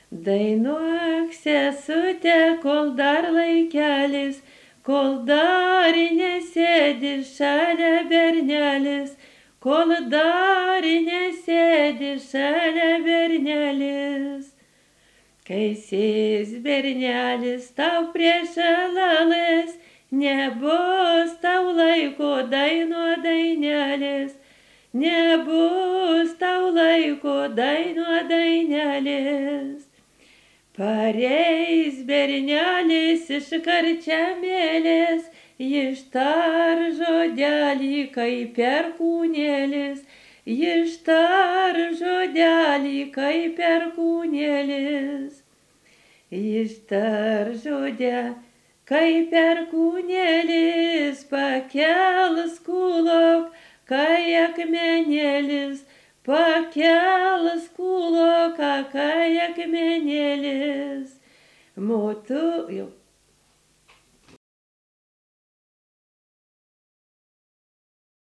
Dainuok, sesute, kol dar laikelis, kol dar nesėdi šalia bernelis, kol dar nesėdi šalia bernelis. Kai sės bernelis tau prie šalalės, nebus tau laiko dainuot dainelės, nebus tau laiko dainuot dainelės. Pareis bernelis iš karčiamėlės, ištar žodelį kaip perkūnėlis, ištar žodelį kaip perkūnėlis. Ištar žodelį kaip perkūnėlis, pakels kulok, kai akmenėlis, pakels kuloką, kai akmenėlis. Motu, jau.